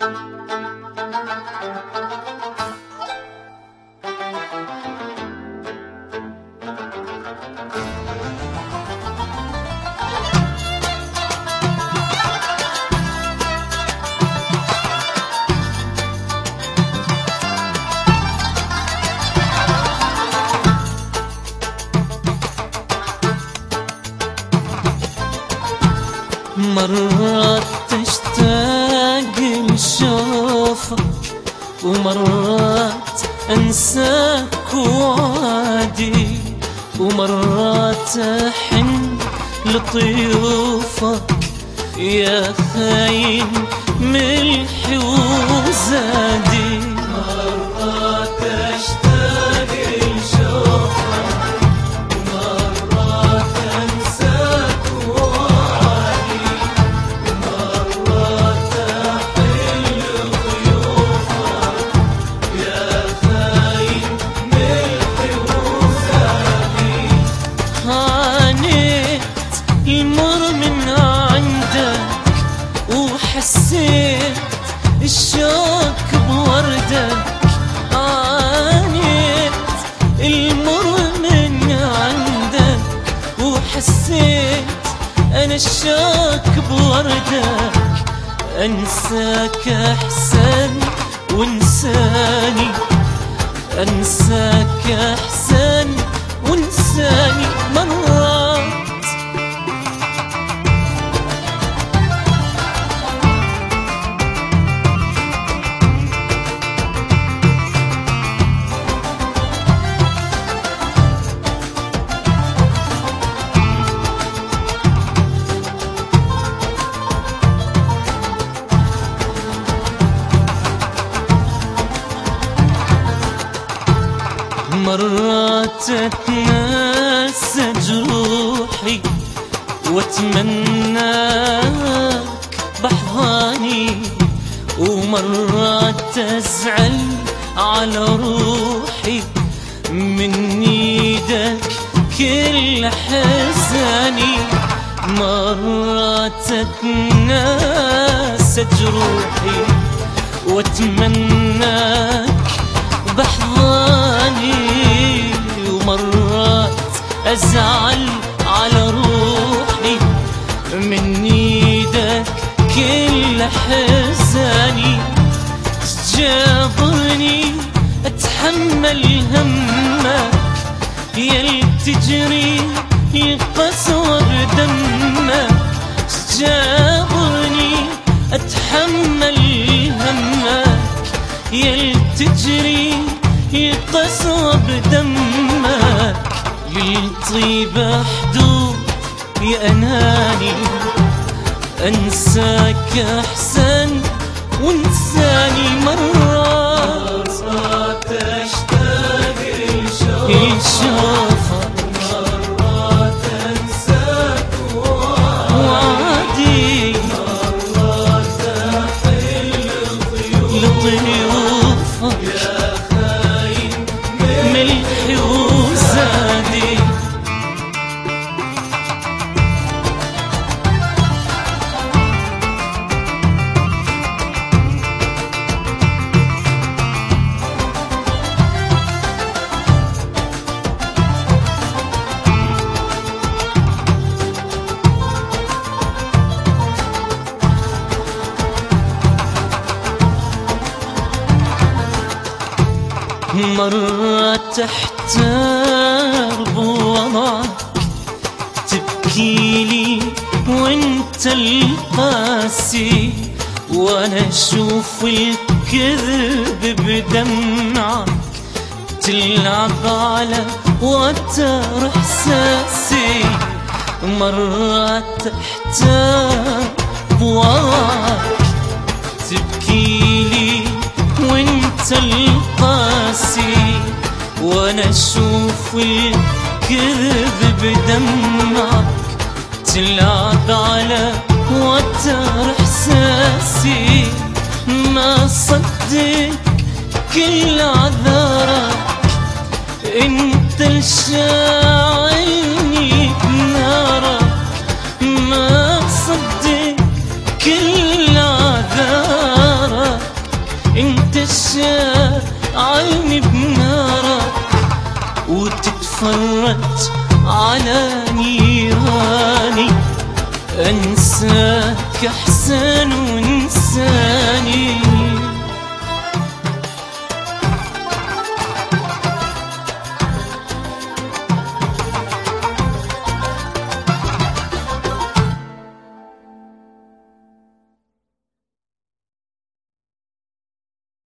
مرات تشتاق لشوفك ومرات أنساك وعادي، ومرات أحن لطيوفك يا خاين ملحي وزادي. مرات أشتاق لشوفك ومرات أنساك وعادي، ومرات أحن لطيوفك يا خاين ملحي وزادي. عانيت المر من عندك وحسيت الشوق بوردك، عانيت المر من عندك وحسيت أنا الشوق بوردك. أنساك أحسن وانساني، أنساك أحسن وانساني مرات. مرات أتناسى جروحي وأتمناك بحضاني، ومرات أزعل على روحي من ايدك كل حزاني. مرات أتناسى جروحي وأتمناك بحضاني، ومرات أزعل على روحي من ايدك كل حزاني. جابرني أتحمل همك يلي تجري يقسور دمك، جابرني أتحمل همك يلي تجري يقسوى بدمك. للطيبة حدود يا أناني، أنساك أحسن وانساني مرات. مرات أشتاق لشوفك ومرات أنساك وعادي، مرات أحن لطيوفك يا خاين ملحي وزادي. مرات تحتار بوضعك تبكيلي وانت القاسي، وانا اشوف الكذب بدمعك تلعب على وتر احساسي. مرات تحتار بوضعك تبكيلي وانت القاسي، وانا اشوف الكذب بدمعك تلعب على وتر احساسي. ما صدق كل عذارك انت الشاعلني بنارك، ما صدق كل عذارك تشعلني بنارك وتتفرج على نيراني. أنساك أحسن وانساني